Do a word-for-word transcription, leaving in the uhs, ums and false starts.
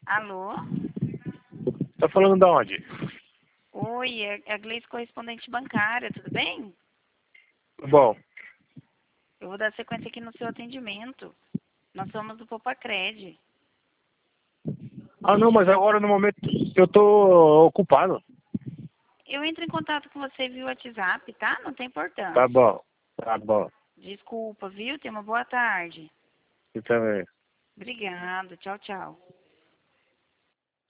Alô? Tá falando de onde? Oi, é a Gleice, correspondente bancária, tudo bem? Bom, Eu vou dar sequência aqui no seu atendimento. Nós somos do Popacred. ah não, mas agora no momento eu tô ocupado. Eu entro em contato com você via WhatsApp, tá? Não tem importância. Tá bom, tá bom. Desculpa, viu? Tenha uma boa tarde. Você também. Obrigada. Tchau, tchau.